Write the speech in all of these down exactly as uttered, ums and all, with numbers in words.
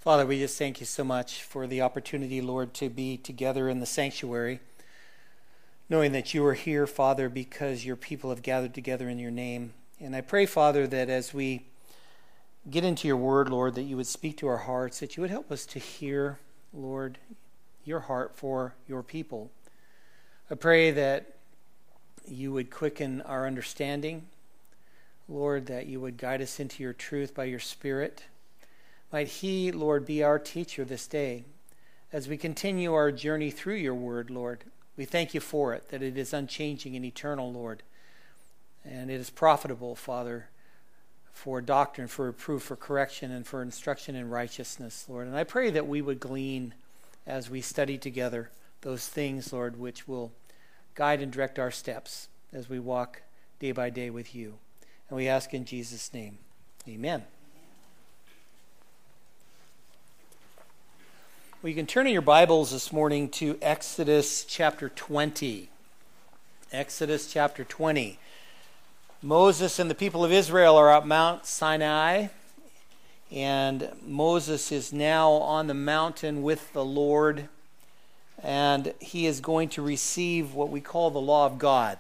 Father, we just thank you so much for the opportunity, Lord, to be together in the sanctuary, knowing that you are here, Father, because your people have gathered together in your name. And I pray, Father, that as we get into your word, Lord, that you would speak to our hearts, that you would help us to hear, Lord, your heart for your people. I pray that you would quicken our understanding, Lord, that you would guide us into your truth by your Spirit. Might he, Lord, be our teacher this day as we continue our journey through your word, Lord. We thank you for it, that it is unchanging and eternal, Lord. And it is profitable, Father, for doctrine, for reproof, for correction, and for instruction in righteousness, Lord. And I pray that we would glean as we study together those things, Lord, which will guide and direct our steps as we walk day by day with you. And we ask in Jesus' name, amen. Well, you can turn in your Bibles this morning to Exodus chapter twenty. Exodus chapter twenty. Moses and the people of Israel are at Mount Sinai, and Moses is now on the mountain with the Lord, and he is going to receive what we call the law of God.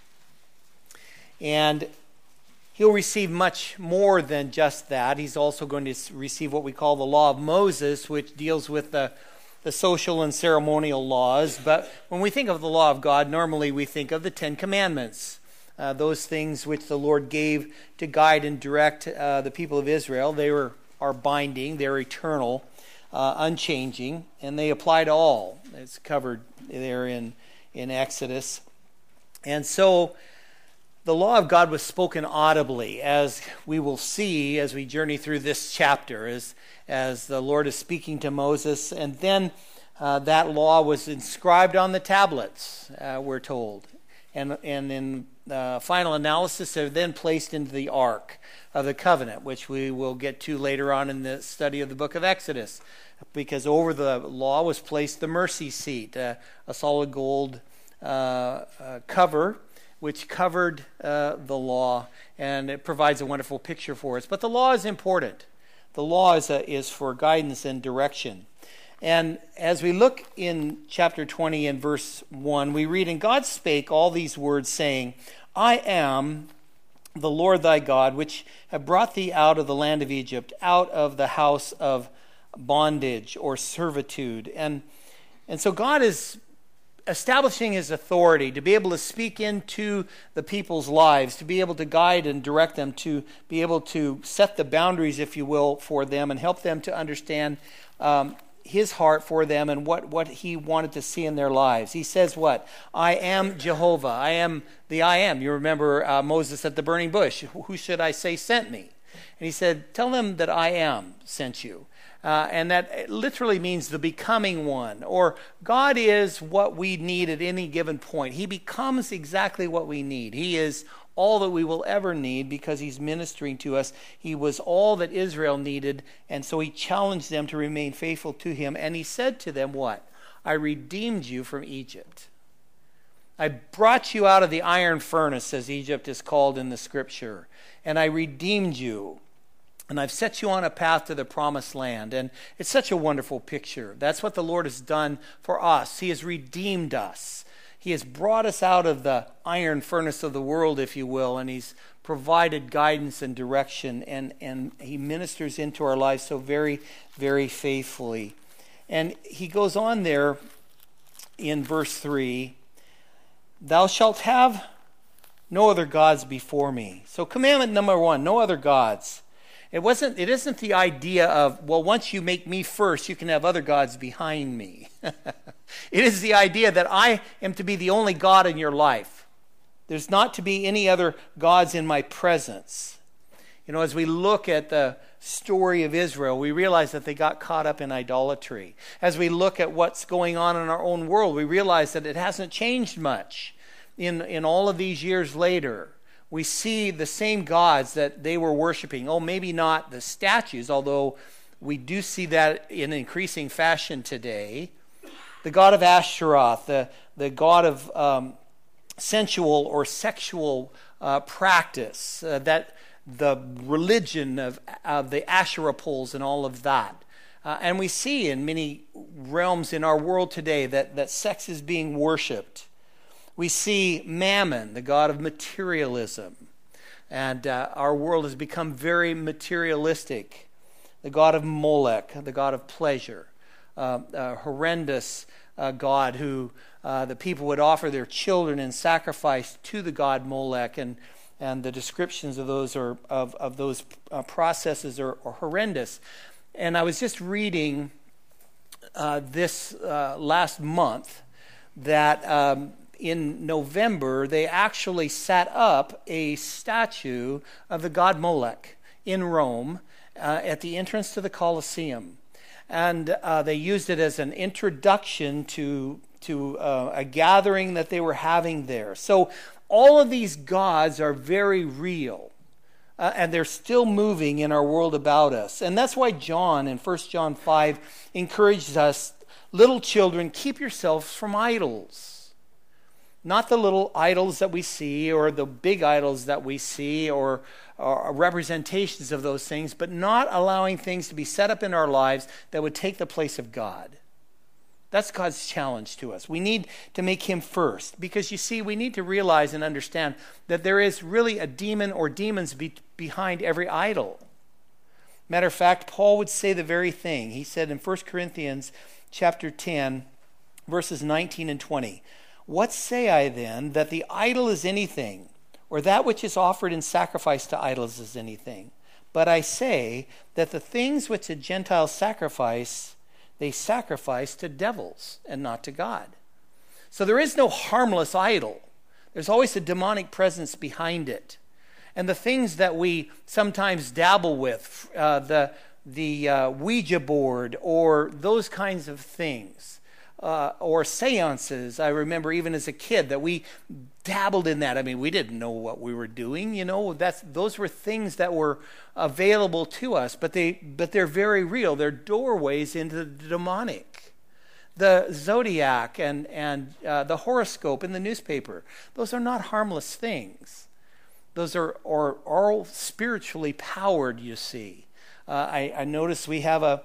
And he'll receive much more than just that. He's also going to receive what we call the law of Moses, which deals with the, the social and ceremonial laws. But when we think of the law of God, normally we think of the Ten Commandments, uh, those things which the Lord gave to guide and direct uh, the people of Israel. They were are binding, they're eternal, uh, unchanging, and they apply to all. It's covered there in, in Exodus. And so the law of God was spoken audibly, as we will see as we journey through this chapter, as, as the Lord is speaking to Moses. And then uh, that law was inscribed on the tablets, uh, we're told. And, and in uh, final analysis, they're then placed into the Ark of the Covenant, which we will get to later on in the study of the book of Exodus. Because over the law was placed the mercy seat, uh, a solid gold uh, uh, cover, which covered uh, the law, and it provides a wonderful picture for us. But the law is important. The law is, a, is for guidance and direction. And as we look in chapter twenty and verse one, we read, "And God spake all these words, saying, I am the Lord thy God, which have brought thee out of the land of Egypt, out of the house of bondage or servitude." And, and so God is establishing his authority to be able to speak into the people's lives, to be able to guide and direct them, to be able to set the boundaries, if you will, for them and help them to understand um, his heart for them and what, what he wanted to see in their lives. He says what? I am Jehovah. I am the I am. You remember uh, Moses at the burning bush. Who should I say sent me? And he said, tell them that I am sent you. Uh, and that literally means the becoming one, or God is what we need at any given point. He becomes exactly what we need. He is all that we will ever need because he's ministering to us. He was all that Israel needed, and so he challenged them to remain faithful to him. And he said to them what? I redeemed you from Egypt. I brought you out of the iron furnace, as Egypt is called in the scripture, and I redeemed you. And I've set you on a path to the promised land. And it's such a wonderful picture. That's what the Lord has done for us. He has redeemed us. He has brought us out of the iron furnace of the world, if you will, and he's provided guidance and direction, and, and he ministers into our lives so very, very faithfully. And he goes on there in verse three, thou shalt have no other gods before me. So commandment number one, no other gods. It wasn't. It isn't the idea of, well, once you make me first, you can have other gods behind me. It is the idea that I am to be the only God in your life. There's not to be any other gods in my presence. You know, as we look at the story of Israel, we realize that they got caught up in idolatry. As we look at what's going on in our own world, we realize that it hasn't changed much in, in all of these years later. We see the same gods that they were worshiping. Oh, maybe not the statues, although we do see that in increasing fashion today. The god of Ashtaroth, the, the god of um, sensual or sexual uh, practice, uh, that the religion of, of the Asherah poles and all of that. Uh, and we see in many realms in our world today that, that sex is being worshipped. We see Mammon, the god of materialism. And uh, our world has become very materialistic. The god of Molech, the god of pleasure. Uh, a horrendous uh, god who uh, the people would offer their children in sacrifice to the god Molech. And, and the descriptions of those, are, of, of those uh, processes are, are horrendous. And I was just reading uh, this uh, last month that um, in November they actually set up a statue of the god Molech in Rome uh, at the entrance to the Colosseum. And uh, they used it as an introduction to, to uh, a gathering that they were having there. So all of these gods are very real. Uh, and they're still moving in our world about us. And that's why John in First John five encourages us, little children, keep yourselves from idols. Not the little idols that we see or the big idols that we see or, or representations of those things, but not allowing things to be set up in our lives that would take the place of God. That's God's challenge to us. We need to make him first because, you see, we need to realize and understand that there is really a demon or demons be- behind every idol. Matter of fact, Paul would say the very thing. He said in First Corinthians chapter ten, verses nineteen and twenty, "What say I then, that the idol is anything, or that which is offered in sacrifice to idols is anything? But I say that the things which the Gentiles sacrifice, they sacrifice to devils and not to God." So there is no harmless idol. There's always a demonic presence behind it. And the things that we sometimes dabble with, uh, the, the uh, Ouija board or those kinds of things, uh, or seances, I remember even as a kid that we dabbled in that. I mean, we didn't know what we were doing, you know. That's those were things that were available to us, but they but they're very real. They're doorways into the demonic. The zodiac and and uh, the horoscope in the newspaper, those are not harmless things. Those are, are all spiritually powered, you see. Uh, I, I noticed we have a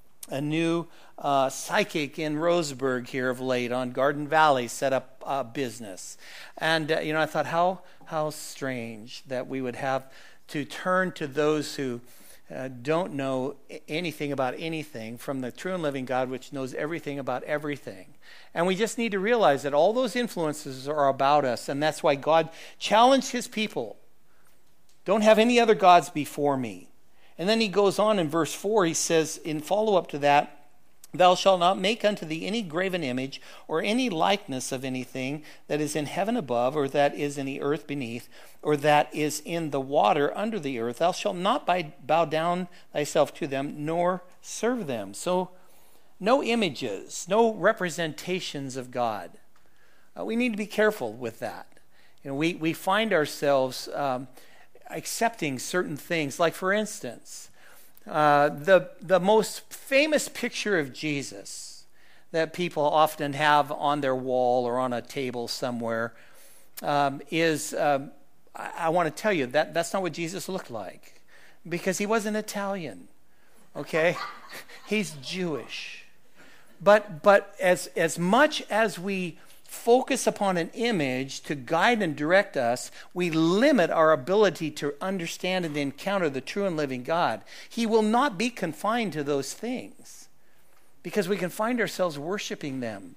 a new uh, psychic in Roseburg here of late on Garden Valley set up a business. And, uh, you know, I thought how how strange that we would have to turn to those who uh, don't know anything about anything from the true and living God, which knows everything about everything. And we just need to realize that all those influences are about us, and that's why God challenged his people. Don't have any other gods before me. And then he goes on in verse four, he says, in follow-up to that, "Thou shalt not make unto thee any graven image or any likeness of anything that is in heaven above, or that is in the earth beneath, or that is in the water under the earth. Thou shalt not bow down thyself to them, nor serve them." So no images, no representations of God. Uh, we need to be careful with that. You know, we, we find ourselves um, accepting certain things. Like, for instance, uh, the the most famous picture of Jesus that people often have on their wall or on a table somewhere um, is, um, I, I want to tell you, that that's not what Jesus looked like, because he wasn't Italian, okay? He's Jewish. But but as as much as we focus upon an image to guide and direct us, we limit our ability to understand and encounter the true and living God. He will not be confined to those things because we can find ourselves worshiping them.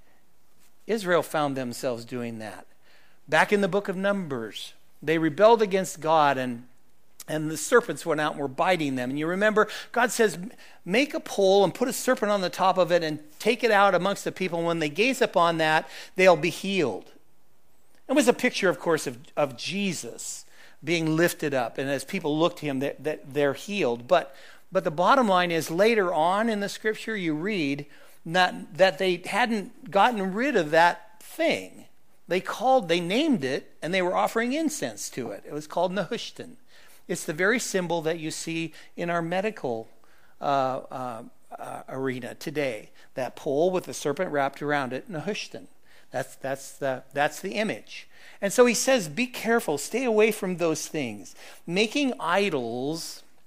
Israel found themselves doing that. Back in the book of Numbers, they rebelled against God, and and the serpents went out and were biting them. And you remember, God says, make a pole and put a serpent on the top of it and take it out amongst the people. And when they gaze upon that, they'll be healed. It was a picture, of course, of, of Jesus being lifted up. And as people look to him, that, that they're healed. But, but the bottom line is, later on in the scripture, you read that, that they hadn't gotten rid of that thing. They called, they named it, and they were offering incense to it. It was called Nehushtan. It's the very symbol that you see in our medical uh, uh, uh, arena today. That pole with the serpent wrapped around it, Nehushtan. That's that's the that's the image. And so he says, be careful, stay away from those things. Making idols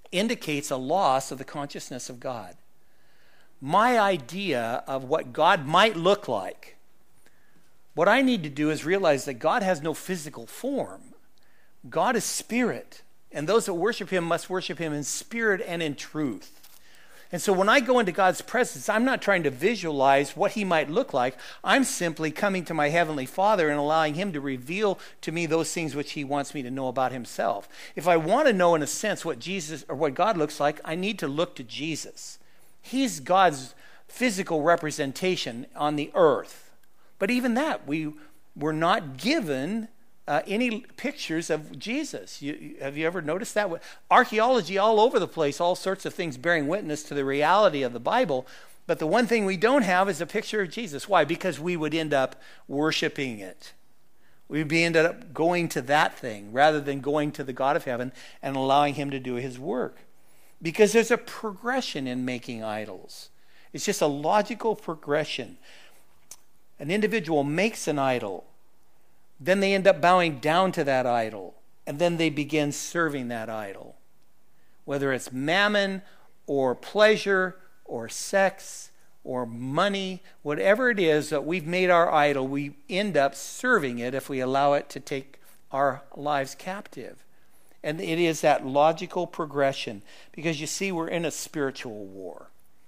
indicates a loss of the consciousness of God. My idea of what God might look like, what I need to do is realize that God has no physical form. God is spirit, and those that worship him must worship him in spirit and in truth. And so when I go into God's presence, I'm not trying to visualize what he might look like. I'm simply coming to my heavenly Father and allowing him to reveal to me those things which he wants me to know about himself. If I want to know in a sense what Jesus or what God looks like, I need to look to Jesus. He's God's physical representation on the earth. But even that, we were not given Uh, any pictures of Jesus. You, have you ever noticed that? Archaeology all over the place, all sorts of things bearing witness to the reality of the Bible. But the one thing we don't have is a picture of Jesus. Why? Because we would end up worshiping it. We'd be ended up going to that thing rather than going to the God of heaven and allowing him to do his work. Because there's a progression in making idols. It's just a logical progression. An individual makes an idol. Then they end up bowing down to that idol. And then they begin serving that idol. Whether it's mammon or pleasure or sex or money, whatever it is that we've made our idol, we end up serving it if we allow it to take our lives captive. And it is that logical progression. Because you see, we're in a spiritual war.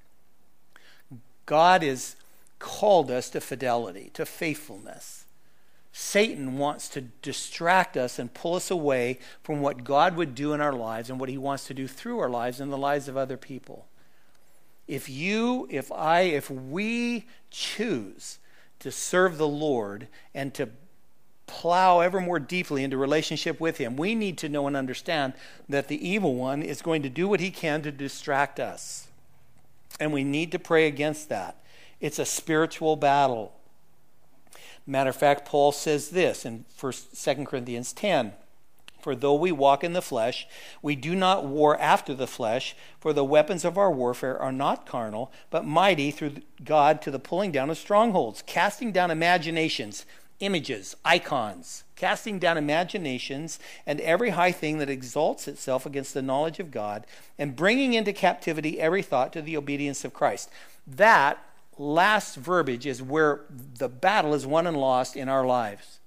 God has called us to fidelity, to faithfulness. Satan wants to distract us and pull us away from what God would do in our lives and what he wants to do through our lives and the lives of other people. If you, if I, if we choose to serve the Lord and to plow ever more deeply into relationship with him, we need to know and understand that the evil one is going to do what he can to distract us. And we need to pray against that. It's a spiritual battle. Matter of fact, Paul says this in First, Second Corinthians ten. For though we walk in the flesh, we do not war after the flesh, for the weapons of our warfare are not carnal, but mighty through God to the pulling down of strongholds, casting down imaginations, images, icons, casting down imaginations and every high thing that exalts itself against the knowledge of God, and bringing into captivity every thought to the obedience of Christ. That last verbiage is where the battle is won and lost in our lives.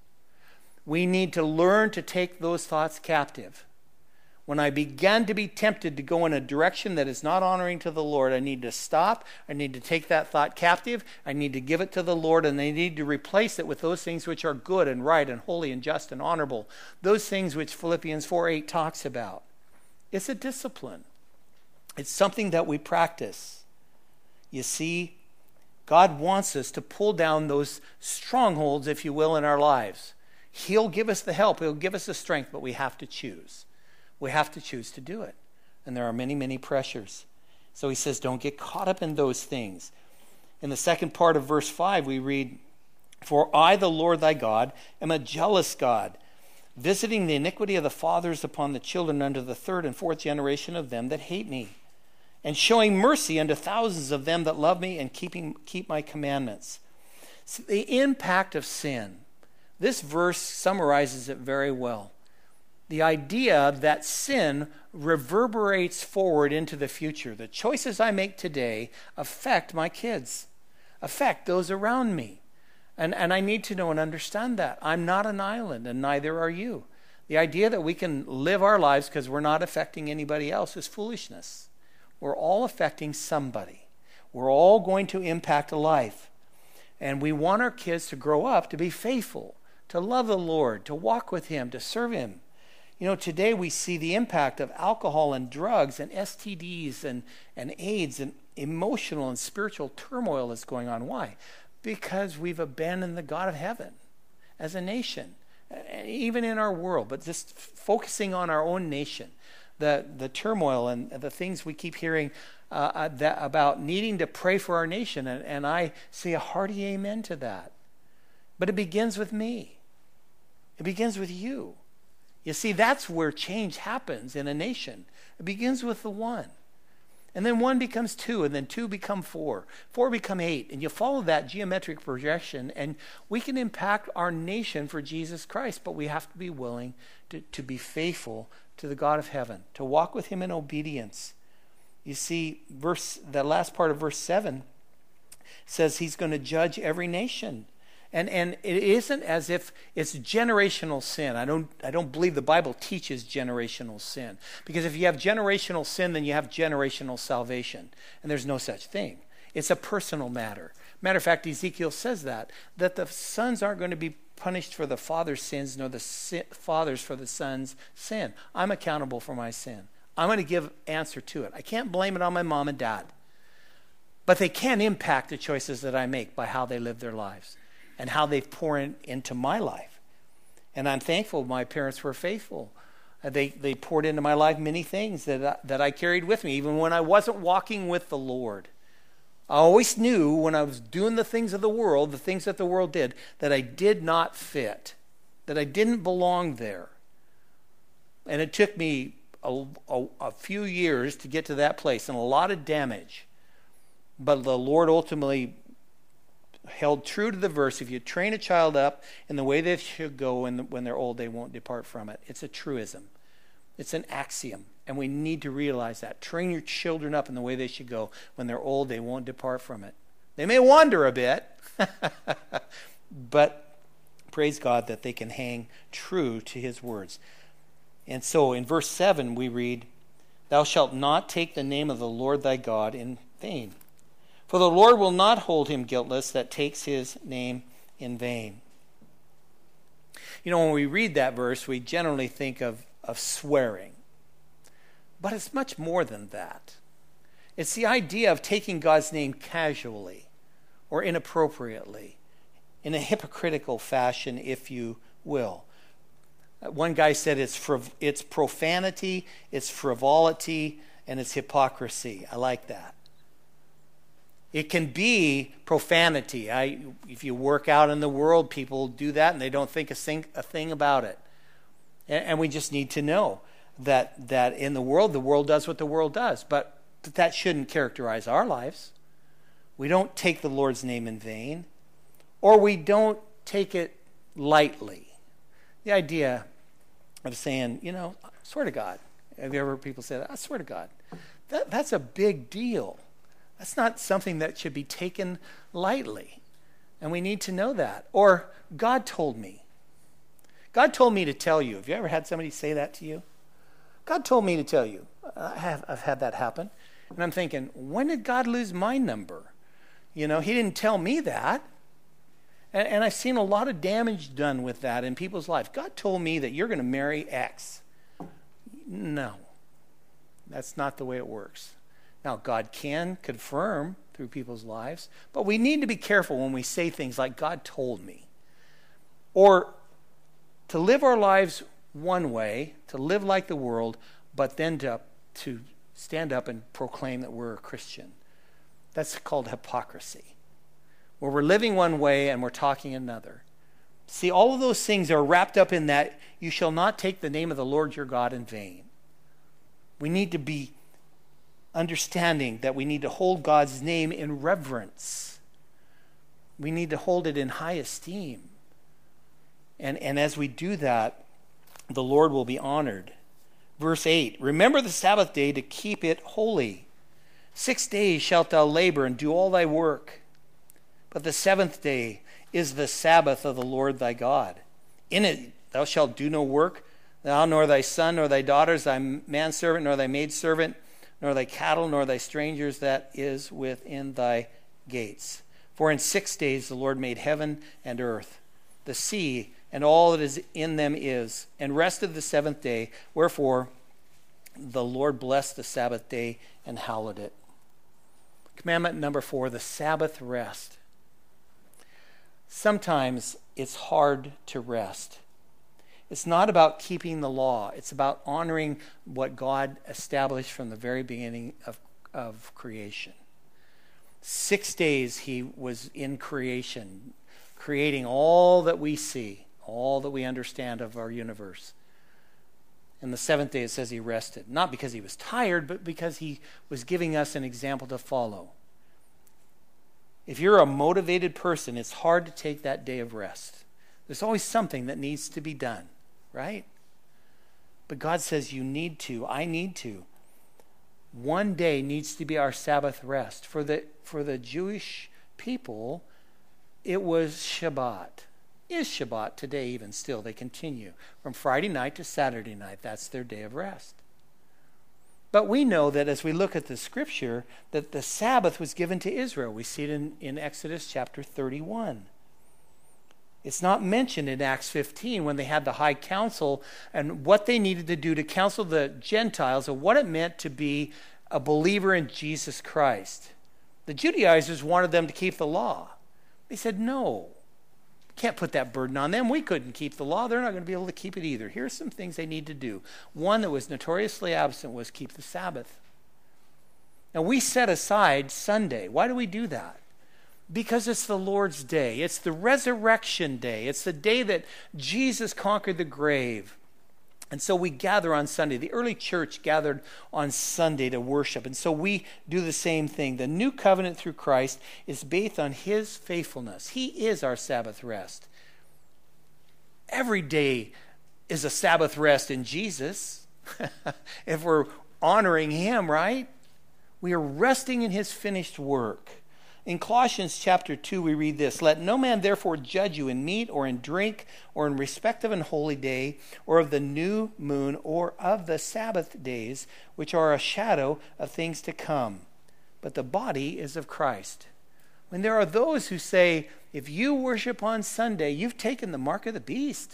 We need to learn to take those thoughts captive. When I begin to be tempted to go in a direction that is not honoring to the Lord, I need to stop. I need to take that thought captive. I need to give it to the Lord, and I need to replace it with those things which are good and right and holy and just and honorable. Those things which Philippians four eight talks about. It's a discipline. It's something that we practice. You see, God wants us to pull down those strongholds, if you will, in our lives. He'll give us the help. He'll give us the strength, but we have to choose. We have to choose to do it. And there are many, many pressures. So he says, don't get caught up in those things. In the second part of verse five, we read, For I, the Lord thy God, am a jealous God, visiting the iniquity of the fathers upon the children unto the third and fourth generation of them that hate me, and showing mercy unto thousands of them that love me and keeping keep my commandments. So the impact of sin. This verse summarizes it very well. The idea that sin reverberates forward into the future. The choices I make today affect my kids, affect those around me. And, and I need to know and understand that. I'm not an island, and neither are you. The idea that we can live our lives because we're not affecting anybody else is foolishness. We're all affecting somebody. We're all going to impact a life. And we want our kids to grow up to be faithful, to love the Lord, to walk with him, to serve him. You know, today we see the impact of alcohol and drugs and S T Ds and, and AIDS and emotional and spiritual turmoil that's going on. Why? Because we've abandoned the God of heaven as a nation, even in our world, but just focusing on our own nation. The, the turmoil and the things we keep hearing uh, that, about needing to pray for our nation. And, and I say a hearty amen to that. But it begins with me. It begins with you. You see, that's where change happens in a nation. It begins with the one. And then one becomes two, and then two become four. Four become eight. And you follow that geometric progression, and we can impact our nation for Jesus Christ, but we have to be willing to, to be faithful to the God of heaven, to walk with him in obedience. You see, verse the last part of verse seven says he's going to judge every nation. And and it isn't as if it's generational sin. I don't I don't believe the Bible teaches generational sin. Because if you have generational sin, then you have generational salvation. And there's no such thing. It's a personal matter. Matter of fact, Ezekiel says that, that the sons aren't going to be punished for the father's sins, nor the si- fathers for the son's sin. I'm accountable for my sin. I'm going to give answer to it. I can't blame it on my mom and dad. But they can impact the choices that I make by how they live their lives and how they've poured into my life. And I'm thankful my parents were faithful. Uh, they they poured into my life many things that I, that I carried with me, even when I wasn't walking with the Lord. I always knew when I was doing the things of the world, the things that the world did, that I did not fit, that I didn't belong there. And it took me a, a, a few years to get to that place and a lot of damage. But the Lord ultimately held true to the verse, if you train a child up in the way they should go, and when they're old, they won't depart from it. It's a truism. It's an axiom. And we need to realize that. Train your children up in the way they should go. When they're old, they won't depart from it. They may wander a bit, but praise God that they can hang true to his words. And so in verse seven we read, "Thou shalt not take the name of the Lord thy God in vain. For the Lord will not hold him guiltless that takes his name in vain." You know, when we read that verse, we generally think of, of swearing. But it's much more than that. It's the idea of taking God's name casually or inappropriately, in a hypocritical fashion, if you will. One guy said it's friv- it's profanity, it's frivolity, and it's hypocrisy. I like that. It can be profanity. I, if you work out in the world, people do that and they don't think a thing, a thing about it. And, and we just need to know that, that in the world, the world does what the world does. But that shouldn't characterize our lives. We don't take the Lord's name in vain. Or we don't take it lightly. The idea of saying, you know, I swear to God. Have you ever heard people say that? I swear to God. That, that's a big deal. That's not something that should be taken lightly. And we need to know that. Or, God told me. God told me to tell you. Have you ever had somebody say that to you? God told me to tell you. I have, I've had that happen. And I'm thinking, when did God lose my number? You know, he didn't tell me that. And, and I've seen a lot of damage done with that in people's lives. God told me that you're going to marry X. No. That's not the way it works. Now, God can confirm through people's lives, but we need to be careful when we say things like, God told me. Or to live our lives one way, to live like the world, but then to, to stand up and proclaim that we're a Christian. That's called hypocrisy. Where we're living one way and we're talking another. See, all of those things are wrapped up in that, you shall not take the name of the Lord your God in vain. We need to be understanding that we need to hold God's name in reverence. We need to hold it in high esteem. And, and as we do that, the Lord will be honored. Verse eight, remember the Sabbath day to keep it holy. Six days shalt thou labor and do all thy work. But the seventh day is the Sabbath of the Lord thy God. In it thou shalt do no work, thou nor thy son nor thy daughters, thy manservant nor thy maidservant, nor thy cattle, nor thy strangers that is within thy gates. For in six days the Lord made heaven and earth, the sea, and all that is in them is, and rested the seventh day. Wherefore the Lord blessed the Sabbath day and hallowed it. Commandment number four, the Sabbath rest. Sometimes it's hard to rest. It's not about keeping the law. It's about honoring what God established from the very beginning of, of creation. Six days he was in creation, creating all that we see, all that we understand of our universe. And the seventh day, it says he rested. Not because he was tired, but because he was giving us an example to follow. If you're a motivated person, it's hard to take that day of rest. There's always something that needs to be done, right? But God says you need to. I need to. One day needs to be our Sabbath rest. For the, for the Jewish people, it was Shabbat. Is Shabbat today even still. They continue from Friday night to Saturday night. That's their day of rest. But we know that as we look at the scripture, that the Sabbath was given to Israel. We see it in, in Exodus chapter thirty-one. It's not mentioned in Acts fifteen when they had the high council and what they needed to do to counsel the Gentiles of what it meant to be a believer in Jesus Christ. The Judaizers wanted them to keep the law. They said, no, can't put that burden on them. We couldn't keep the law. They're not going to be able to keep it either. Here's some things they need to do. One that was notoriously absent was keep the Sabbath. Now, we set aside Sunday. Why do we do that? Because it's the Lord's day. It's the resurrection day. It's the day that Jesus conquered the grave. And so we gather on Sunday. The early church gathered on Sunday to worship. And so we do the same thing. The new covenant through Christ is based on his faithfulness. He is our Sabbath rest. Every day is a Sabbath rest in Jesus. If we're honoring him, right? We are resting in his finished work. In Colossians chapter two, we read this: "Let no man therefore judge you in meat or in drink or in respect of an holy day or of the new moon or of the Sabbath days, which are a shadow of things to come. But the body is of Christ." When there are those who say, if you worship on Sunday, you've taken the mark of the beast.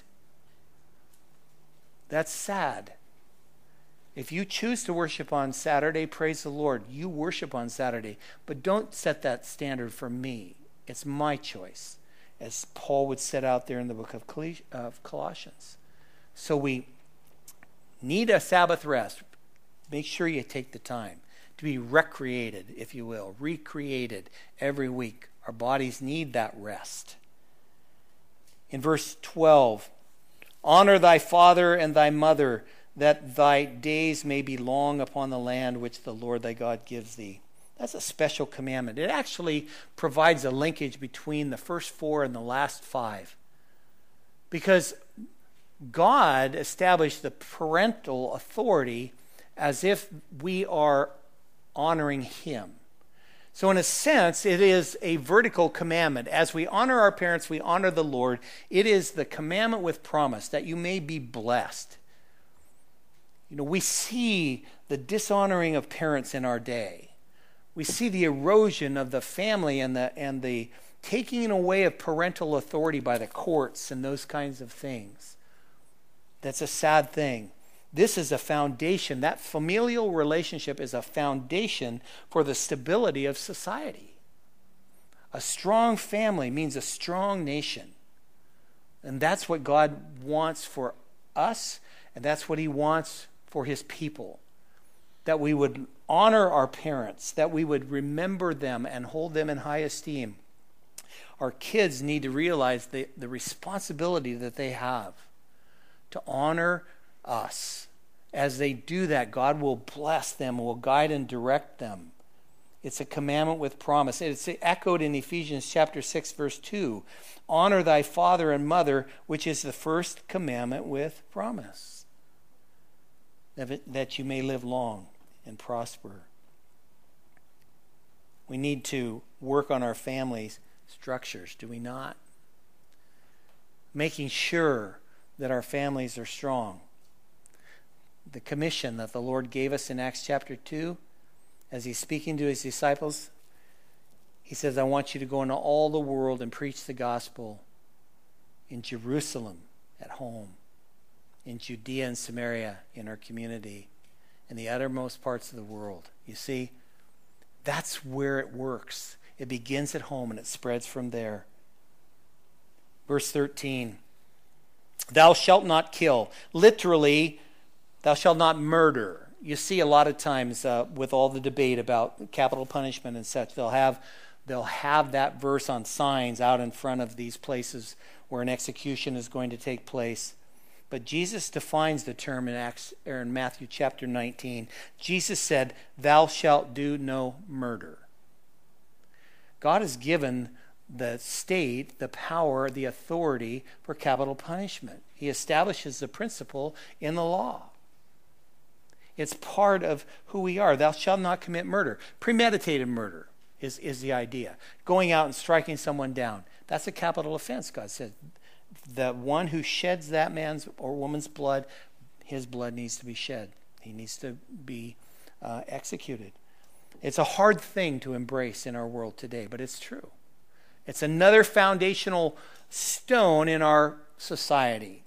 That's sad. If you choose to worship on Saturday, praise the Lord. You worship on Saturday. But don't set that standard for me. It's my choice, as Paul would set out there in the book of Colossians. So we need a Sabbath rest. Make sure you take the time to be recreated, if you will, recreated every week. Our bodies need that rest. In verse twelve, "Honor thy father and thy mother, that thy days may be long upon the land which the Lord thy God gives thee." That's a special commandment. It actually provides a linkage between the first four and the last five. Because God established the parental authority as if we are honoring him. So in a sense, it is a vertical commandment. As we honor our parents, we honor the Lord. It is the commandment with promise that you may be blessed. You know, we see the dishonoring of parents in our day. We see the erosion of the family and the and the taking away of parental authority by the courts and those kinds of things. That's a sad thing. This is a foundation. That familial relationship is a foundation for the stability of society. A strong family means a strong nation. And that's what God wants for us, and that's what he wants for his people. That we would honor our parents, that we would remember them and hold them in high esteem. Our kids need to realize the, the responsibility that they have to honor us. As they do that, God will bless them, will guide and direct them. It's a commandment with promise. It's echoed in Ephesians chapter six, verse two. "Honor thy father and mother, which is the first commandment with promise, that you may live long and prosper." We need to work on our family's structures, do we not? Making sure that our families are strong. The commission that the Lord gave us in Acts chapter two, as he's speaking to his disciples, he says, "I want you to go into all the world and preach the gospel in Jerusalem at home, in Judea and Samaria in our community, in the uttermost parts of the world." You see, that's where it works. It begins at home and it spreads from there. Verse thirteen, "Thou shalt not kill." Literally, thou shalt not murder. You see a lot of times uh, with all the debate about capital punishment and such, they'll have they'll have that verse on signs out in front of these places where an execution is going to take place. But Jesus defines the term in Acts or in Matthew chapter nineteen. Jesus said, "Thou shalt do no murder." God has given the state the power, the authority for capital punishment. He establishes the principle in the law. It's part of who we are. Thou shalt not commit murder. Premeditated murder is, is the idea. Going out and striking someone down. That's a capital offense, God said. The one who sheds that man's or woman's blood, his blood needs to be shed. He needs to be uh, executed. It's a hard thing to embrace in our world today, but it's true. It's another foundational stone in our society.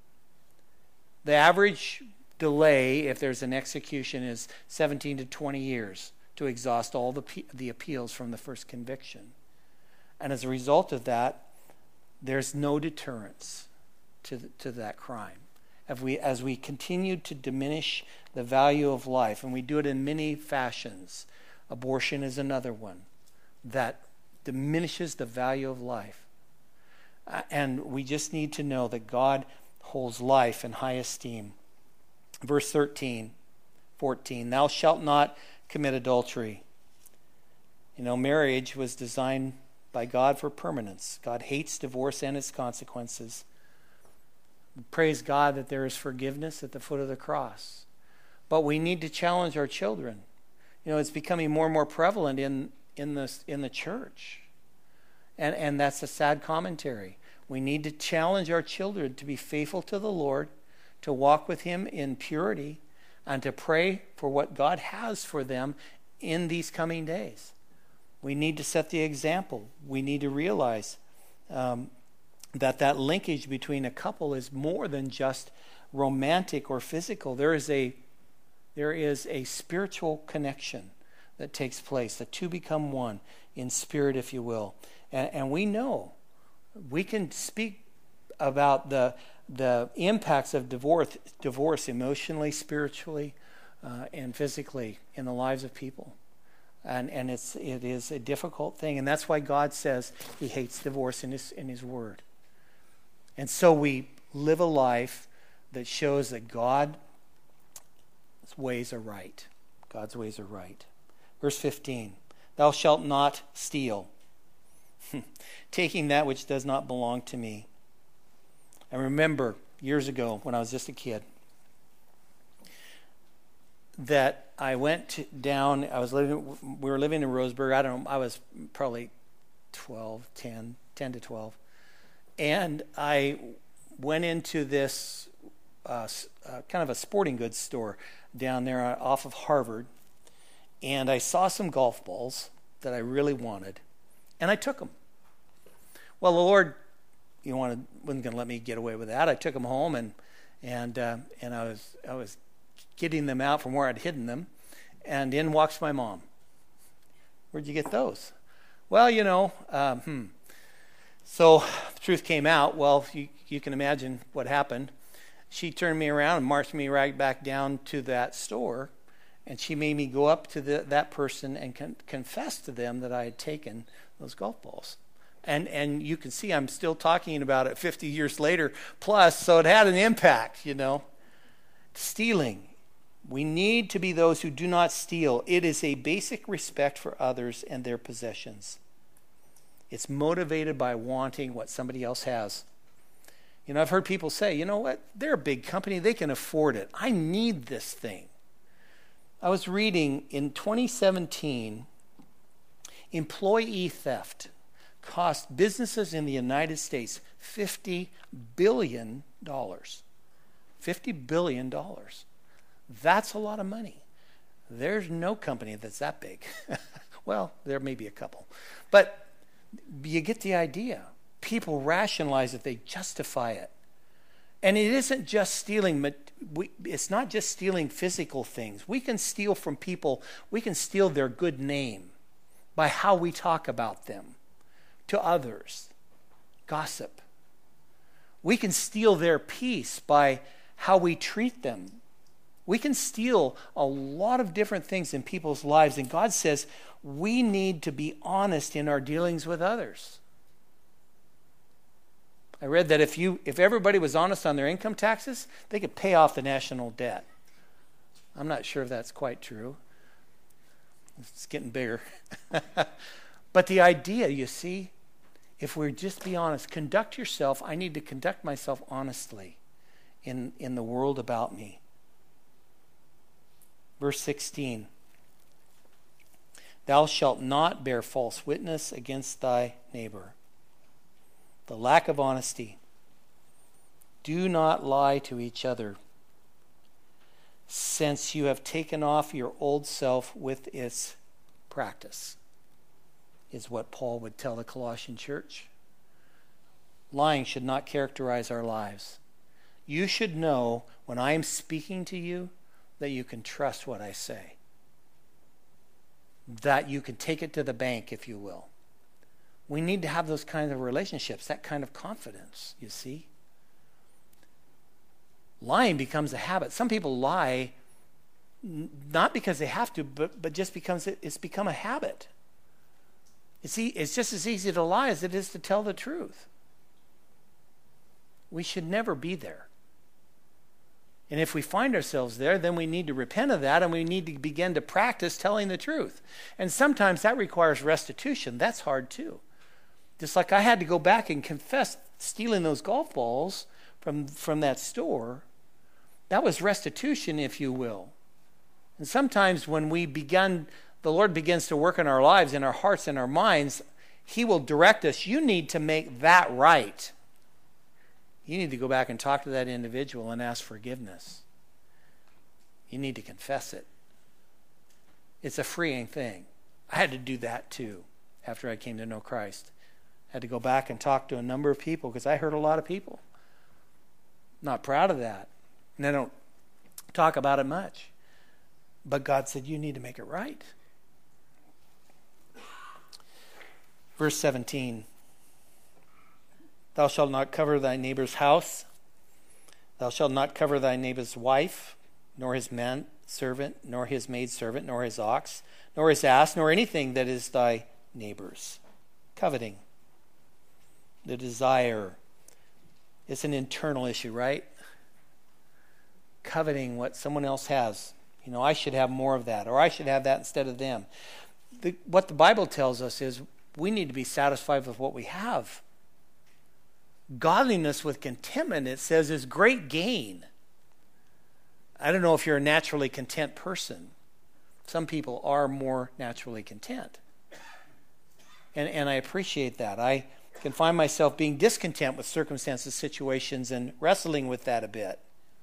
The average delay, if there's an execution, is seventeen to twenty years to exhaust all the, the appeals from the first conviction. And as a result of that, there's no deterrence to, the, to that crime. As we, as we continue to diminish the value of life, and we do it in many fashions, abortion is another one that diminishes the value of life. Uh, and we just need to know that God holds life in high esteem. Verse thirteen, fourteen, thou shalt not commit adultery. You know, marriage was designed by God for permanence. God hates divorce and its consequences. Praise God that there is forgiveness at the foot of the cross. But we need to challenge our children. You know, it's becoming more and more prevalent in in the in the church, and and that's a sad commentary. We need to challenge our children to be faithful to the Lord, to walk with Him in purity, and to pray for what God has for them in these coming days. We need to set the example. We need to realize um, that that linkage between a couple is more than just romantic or physical. There is a there is a spiritual connection that takes place. The two become one in spirit, if you will. And, and we know, we can speak about the the impacts of divorce, divorce emotionally, spiritually, uh, and physically in the lives of people. And and it's it is a difficult thing, and that's why God says He hates divorce in His in His Word. And so we live a life that shows that God's ways are right. God's ways are right. Verse fifteen, thou shalt not steal, taking that which does not belong to me. I remember years ago when I was just a kid that I went to, down, I was living, we were living in Roseburg. I don't know, I was probably twelve, ten, ten to twelve. And I went into this uh, uh, kind of a sporting goods store down there off of Harvard. And I saw some golf balls that I really wanted, and I took them. Well, the Lord, you wanted, wasn't going to let me get away with that. I took them home, and and uh, and I was I was getting them out from where I'd hidden them, and in walks my mom. Where'd you get those? Well, you know, um, hmm. So the truth came out. Well, you you can imagine what happened. She turned me around and marched me right back down to that store. And she made me go up to the, that person and con- confess to them that I had taken those golf balls. And and you can see I'm still talking about it fifty years later plus, so it had an impact, you know. Stealing. We need to be those who do not steal. It is a basic respect for others and their possessions. It's motivated by wanting what somebody else has. You know, I've heard people say, you know what, they're a big company, they can afford it. I need this thing. I was reading in twenty seventeen, employee theft cost businesses in the United States fifty billion dollars. fifty billion dollars. That's a lot of money. There's no company that's that big. Well, there may be a couple. But you get the idea. People rationalize it. They justify it. And it isn't just stealing, it's not just stealing physical things. We can steal from people, we can steal their good name by how we talk about them to others. Gossip. We can steal their peace by how we treat them. We can steal a lot of different things in people's lives, and God says we need to be honest in our dealings with others. I read that if you if everybody was honest on their income taxes, they could pay off the national debt. I'm not sure if that's quite true. It's getting bigger. But the idea, you see, if we just be honest, conduct yourself, I need to conduct myself honestly in, in the world about me. Verse sixteen. Thou shalt not bear false witness against thy neighbor. The lack of honesty. Do not lie to each other, since you have taken off your old self with its practice, is what Paul would tell the Colossian church. Lying should not characterize our lives. You should know when I am speaking to you that you can trust what I say. That you can take it to the bank, if you will. We need to have those kinds of relationships, that kind of confidence, you see. Lying becomes a habit. Some people lie not because they have to, but, but just because it's become a habit. It's, e- it's just as easy to lie as it is to tell the truth. We should never be there. And if we find ourselves there, then we need to repent of that and we need to begin to practice telling the truth. And sometimes that requires restitution. That's hard too. Just like I had to go back and confess stealing those golf balls from, from that store. That was restitution, if you will. And sometimes when we begin, the Lord begins to work in our lives, in our hearts, in our minds, He will direct us. You need to make that right. You need to go back and talk to that individual and ask forgiveness. You need to confess it. It's a freeing thing. I had to do that too after I came to know Christ. I had to go back and talk to a number of people because I hurt a lot of people. Not proud of that. And I don't talk about it much. But God said, you need to make it right. Verse seventeen. Thou shalt not cover thy neighbor's house. Thou shalt not cover thy neighbor's wife, nor his man servant, nor his maidservant, nor his ox, nor his ass, nor anything that is thy neighbor's. Coveting. The desire. It's an internal issue, right? Coveting what someone else has. You know, I should have more of that, or I should have that instead of them. The, what the Bible tells us is we need to be satisfied with what we have. Godliness with contentment, it says, is great gain. I don't know if you're a naturally content person. Some people are more naturally content. And, and I appreciate that. I can find myself being discontent with circumstances, situations, and wrestling with that a bit.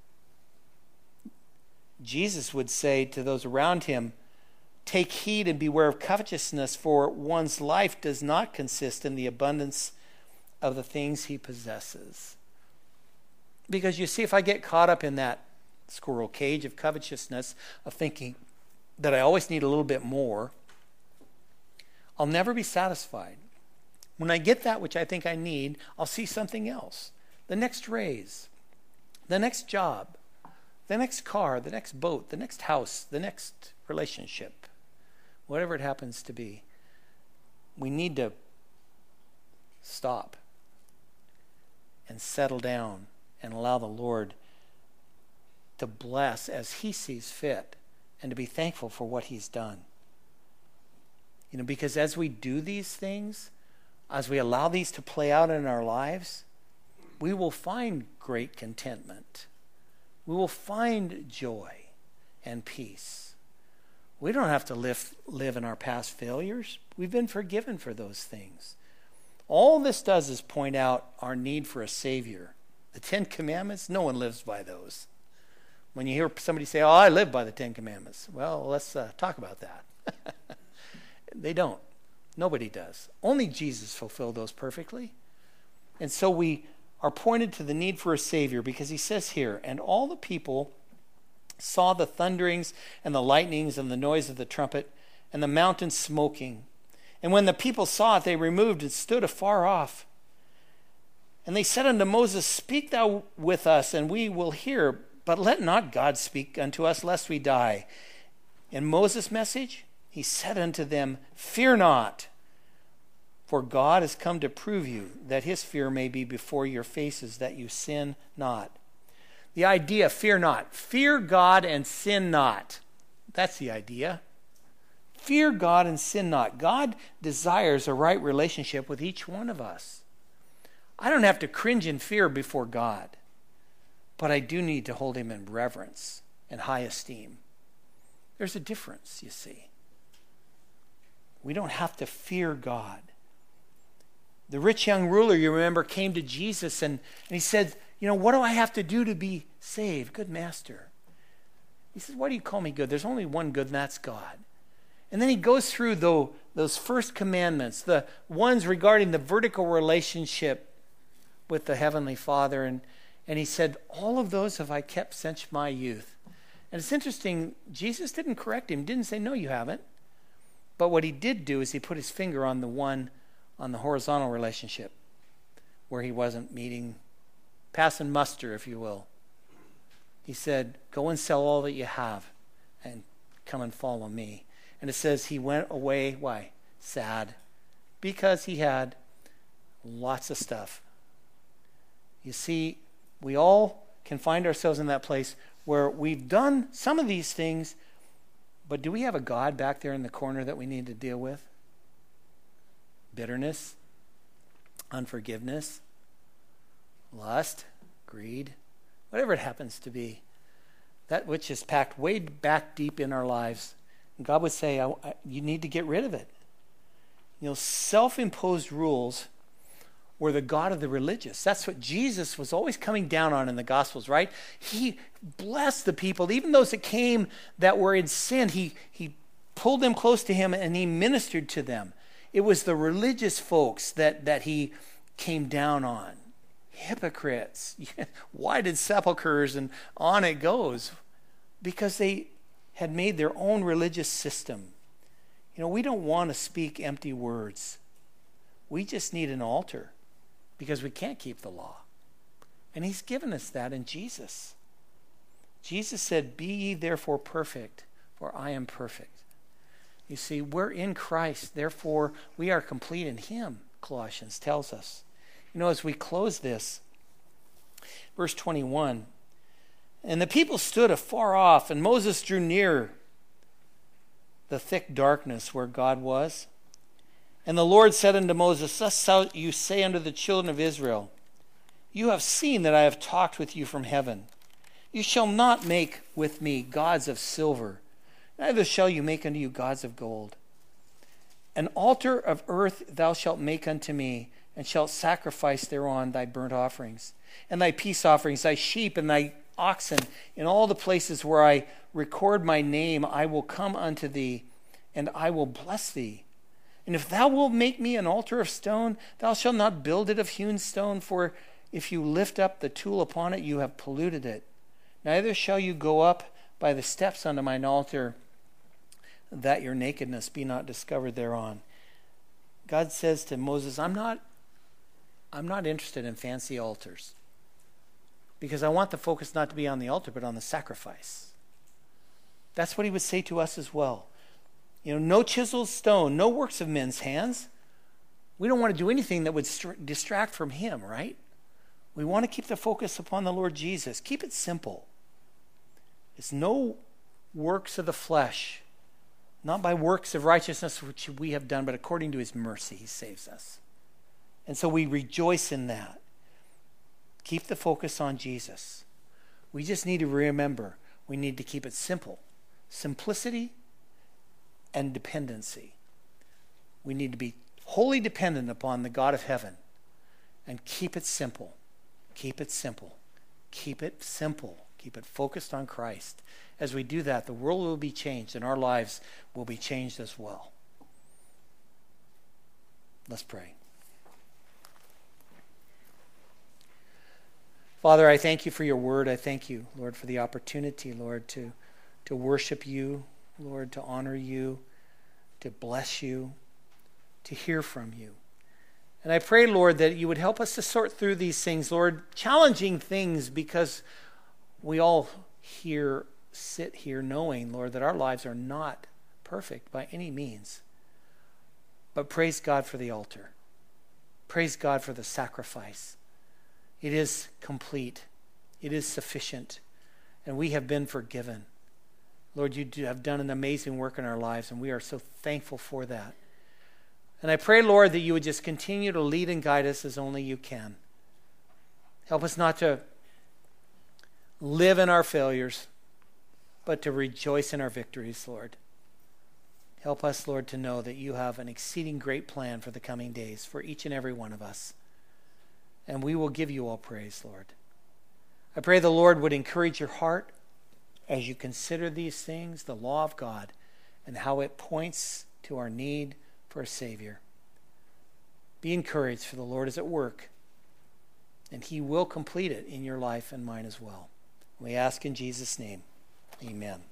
Jesus would say to those around him, take heed and beware of covetousness, for one's life does not consist in the abundance of the things he possesses. Because you see, if I get caught up in that squirrel cage of covetousness, of thinking that I always need a little bit more, I'll never be satisfied. When I get that which I think I need, I'll see something else. The next raise, the next job, the next car, the next boat, the next house, the next relationship, whatever it happens to be. We need to stop and settle down and allow the Lord to bless as He sees fit and to be thankful for what He's done. You know, because as we do these things, as we allow these to play out in our lives, we will find great contentment. We will find joy and peace. We don't have to live, live in our past failures. We've been forgiven for those things. All this does is point out our need for a Savior. The Ten Commandments, no one lives by those. When you hear somebody say, oh, I live by the Ten Commandments, well, let's uh, talk about that. They don't. Nobody does. Only Jesus fulfilled those perfectly. And so we are pointed to the need for a Savior because He says here, and all the people saw the thunderings and the lightnings and the noise of the trumpet and the mountain smoking. And when the people saw it, they removed and stood afar off. And they said unto Moses, speak thou with us, and we will hear, but let not God speak unto us, lest we die. In Moses' message, he said unto them, fear not, For God has come to prove you, that his fear may be before your faces, that you sin not. The idea, fear not. Fear God and sin not. That's the idea. Fear God and sin not. God desires a right relationship with each one of us. I don't have to cringe in fear before God, but I do need to hold him in reverence and high esteem. There's a difference, you see. We don't have to fear God. The rich young ruler, you remember, came to Jesus and, and he said, you know, what do I have to do to be saved? Good master. He says, why do you call me good? There's only one good, and that's God. And then he goes through the, those first commandments, the ones regarding the vertical relationship with the Heavenly Father. And, and he said, all of those have I kept since my youth. And it's interesting, Jesus didn't correct him, didn't say, no, you haven't. But what he did do is he put his finger on the one on the horizontal relationship where he wasn't meeting, passing muster, if you will. He said, go and sell all that you have and come and follow me. And it says he went away, why? Sad. Because he had lots of stuff. You see, we all can find ourselves in that place where we've done some of these things, but do we have a God back there in the corner that we need to deal with? Bitterness, unforgiveness, lust, greed, whatever it happens to be. That which is packed way back deep in our lives. And God would say, I, I, you need to get rid of it. You know, self-imposed rules were the God of the religious. That's what Jesus was always coming down on in the Gospels, right? He blessed the people, even those that came that were in sin. He, he pulled them close to him and he ministered to them. It was the religious folks that, that he came down on. Hypocrites, whited sepulchres, and on it goes. Because they had made their own religious system. You know, we don't want to speak empty words. We just need an altar because we can't keep the law. And he's given us that in Jesus. Jesus said, be ye therefore perfect, for I am perfect. You see, we're in Christ, therefore we are complete in him, Colossians tells us. You know, as we close this, verse twenty-one, and the people stood afar off, and Moses drew near the thick darkness where God was. And the Lord said unto Moses, thus shall you say unto the children of Israel, you have seen that I have talked with you from heaven. You shall not make with me gods of silver, neither shall you make unto you gods of gold. An altar of earth thou shalt make unto me, and shalt sacrifice thereon thy burnt offerings, and thy peace offerings, thy sheep, and thy oxen. In all the places where I record my name, I will come unto thee, and I will bless thee. And if thou wilt make me an altar of stone, thou shalt not build it of hewn stone, for if you lift up the tool upon it, you have polluted it. Neither shall you go up by the steps unto mine altar, that your nakedness be not discovered thereon. God says to Moses, I'm not, I'm not interested in fancy altars, because I want the focus not to be on the altar, but on the sacrifice. That's what he would say to us as well. You know, no chiseled stone, no works of men's hands. We don't want to do anything that would st- distract from him, right? We want to keep the focus upon the Lord Jesus. Keep it simple. It's no works of the flesh, not by works of righteousness which we have done, but according to his mercy he saves us. And so we rejoice in that. Keep the focus on Jesus. We just need to remember, we need to keep it simple. Simplicity and dependency. We need to be wholly dependent upon the God of heaven and keep it simple. Keep it simple. Keep it simple. Keep it focused on Christ. As we do that, the world will be changed and our lives will be changed as well. Let's pray. Father, I thank you for your word. I thank you, Lord, for the opportunity, Lord, to, to worship you, Lord, to honor you, to bless you, to hear from you. And I pray, Lord, that you would help us to sort through these things, Lord, challenging things, because we all here sit here knowing, Lord, that our lives are not perfect by any means. But praise God for the altar. Praise God for the sacrifice. It is complete. It is sufficient. And we have been forgiven. Lord, you do have done an amazing work in our lives, and we are so thankful for that. And I pray, Lord, that you would just continue to lead and guide us as only you can. Help us not to live in our failures, but to rejoice in our victories, Lord. Help us, Lord, to know that you have an exceeding great plan for the coming days for each and every one of us. And we will give you all praise, Lord. I pray the Lord would encourage your heart as you consider these things, the law of God, and how it points to our need for a Savior. Be encouraged, for the Lord is at work, and he will complete it in your life and mine as well. We ask in Jesus' name, amen.